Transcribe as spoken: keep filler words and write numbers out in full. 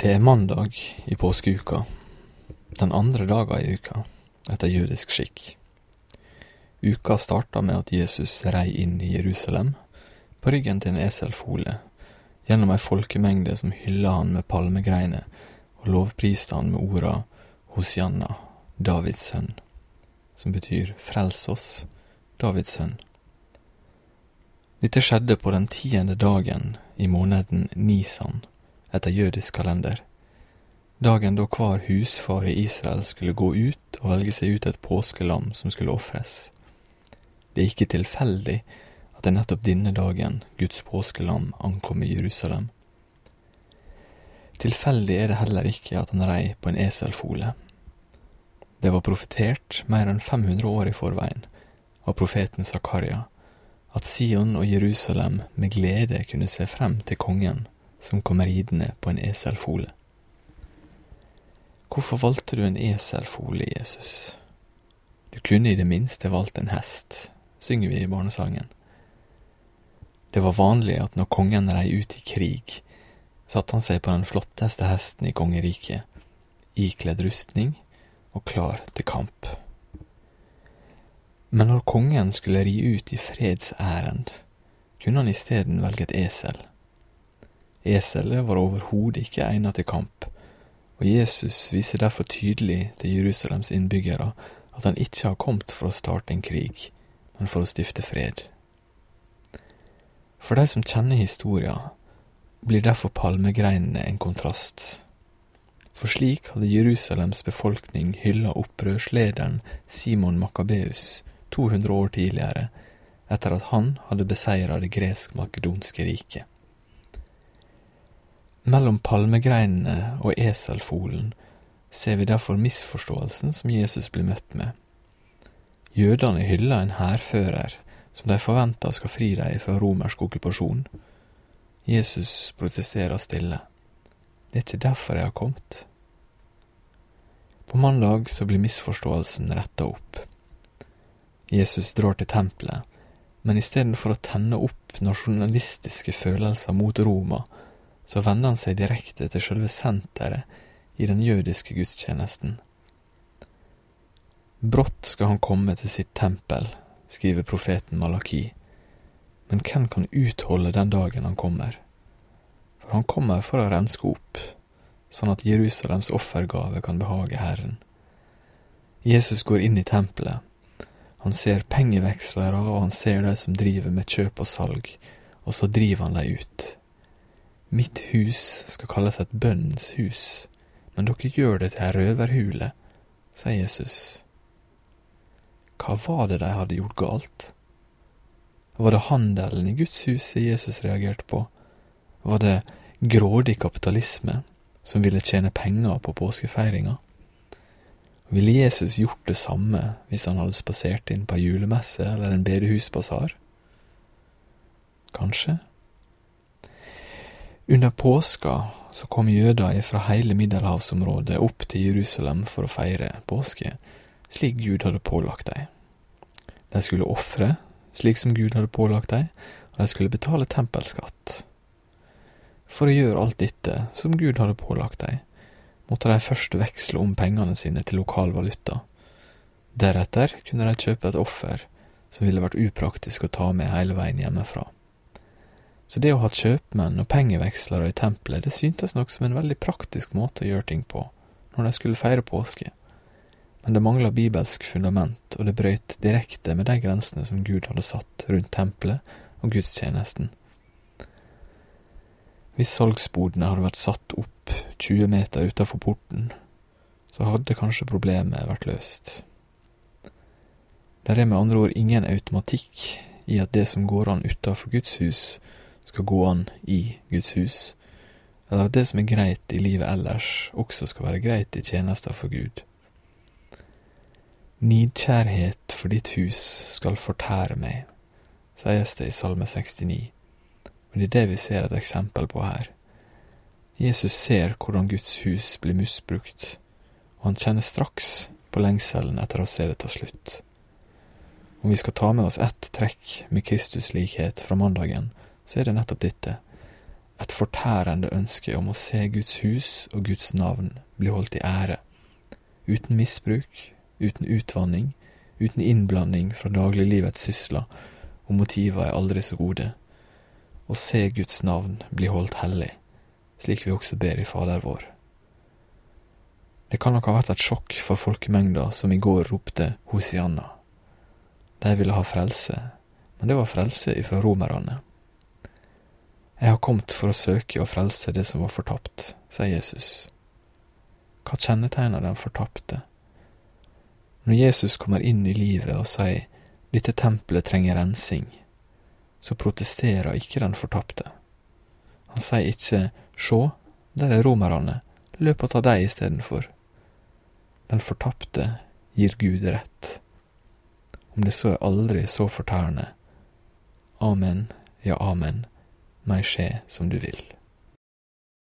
Det er mandag i påskeuka, den andre dagen i uka, etter jødisk skikk. Uka startet med at Jesus rei inn i Jerusalem, på ryggen til en eselfole, gjennom ei folkemengde som hylla han med palmegreiner, og lovpriste han med orda Hosianna, Davids sønn, som betyr frels oss, Davids sønn. Dette skjedde på den tiende dagen i måneden Nisan, etter jødisk kalender. Dagen da hver husfar i Israel skulle gå ut og velge seg ut et påskelam som skulle offres. Det er ikke tilfeldig at det er nettopp denne dagen Guds påskelam ankom i Jerusalem. Tilfeldig er det heller ikke at han rei på en eselfole. Det var profetert mer enn fem hundre år i forveien av profeten Zakaria, at Sion og Jerusalem med glede kunne se frem til kongen som kommer ridende på en eselfole. Hvorfor valgte du en eselfole, Jesus? Du kunne i det minste valgt en hest, synger vi i barnesangen. Det var vanlig at når kongen rei ut i krig, satt han seg på den flotteste hesten i kongeriket, ikledd rustning og klar til kamp. Men når kongen skulle ri ut i fredsærend, kunne han i stedet velge et esel. Eselet var overhodet ikke egnet til kamp, og Jesus viser derfor tydelig til Jerusalems innbyggere at han ikke har kommet for å starte en krig, men for å stifte fred. For de som kjenner historien, blir derfor palmegreinene en kontrast. For slik hadde Jerusalems befolkning hyllet opprørslederen Simon Makabeus to hundre år tidligere, etter at han hadde beseiret det gresk-makedonske riket. Mellom palmegreinene og eselfolen ser vi derfor misforståelsen som Jesus blir møtt med. Jødene hyller en hærfører som de forventer skal fri dem fra romersk okkupasjon. Jesus protesterer stille. Det er ikke derfor jeg har kommet. På mandag så blir misforståelsen rettet opp. Jesus drar til tempelet, men i stedet for å tenne opp nasjonalistiske følelser mot Roma, så vender han seg direkte til selve senteret i den jødiske gudstjenesten. Brått skal han komme til sitt tempel, skriver profeten Malaki, men hvem kan utholde den dagen han kommer? For han kommer for å renske opp, sånn at Jerusalems offergave kan behage Herren. Jesus går inn i tempelet. Han ser pengevekslere, og han ser de som driver med kjøp og salg, og så driver han dem ut. Mitt hus skal kalles et bønnens hus, men dere gjør det til en røverhule, sier Jesus. Hva var det de hadde gjort galt? Var det handelen i Guds hus Jesus reagerte på? Var det grådig kapitalisme som ville tjene penger på påskefeiringa? Ville Jesus gjort det samme hvis han hadde spasert inn på en julemesse eller en bedehusbasar? Kanskje? Under påska så kom jøder fra hele middelhavsområdet opp til Jerusalem for å feire påske, slik Gud hadde pålagt dem. De skulle offre, slik som Gud hadde pålagt dem, og de skulle betale tempelskatt. For å gjøre alt dette som Gud hadde pålagt dem, måtte de først veksle om pengene sine til lokal valuta. Deretter kunne de kjøpe et offer som ville vært upraktisk å ta med hele veien hjemmefra. Så det å ha kjøpmenn og pengevekslere i tempelet, det syntes nok som en veldig praktisk måte å gjøre ting på, når de skulle feire påske. Men det manglet bibelsk fundament, og det brøt direkte med de grensene som Gud hadde satt rundt tempelet og gudstjenesten. Hvis salgsbodene hadde vært satt opp tjue meter utenfor porten, så hadde kanskje problemet vært løst. Det er med andre ord ingen automatikk i at det som går an utenfor Guds hus, skal gå an i Guds hus, eller at det som er greit i livet ellers, også skal være greit i tjenester for Gud. Nidkjærhet for ditt hus skal fortære meg, sies det i Salme sekstini, og det er det vi ser et eksempel på her. Jesus ser hvordan Guds hus blir misbrukt, og han kjenner straks på lengselen etter å se det ta slutt. Om vi skal ta med oss ett trekk med Kristuslikhet fra mandagen, så er det nettopp dette. et fortærende ønske om å se Guds hus og Guds navn bli holdt i ære, uten misbruk, uten utvanning, uten innblanding fra dagliglivets sysler, og motiver er aldri så gode. Å se Guds navn bli holdt hellig, slik vi også ber i Fader vår. Det kan nok ha vært et sjokk for folkemengda som i går ropte Hosianna. De ville ha frelse, men det var frelse ifra romerne. Jeg har kommet for å søke og frelse det som var fortapt, sier Jesus. Hva kjennetegner den fortapte? Når Jesus kommer inn i livet og sier «Dette tempelet trenger rensing», så protesterer ikke den fortapte. Han sier ikke «Sjå, der er romerne, løp og ta deg i stedet for». Den fortapte gir Gud rett. Om det så er aldri så fortærende. Amen, ja amen, meg skje som du vil.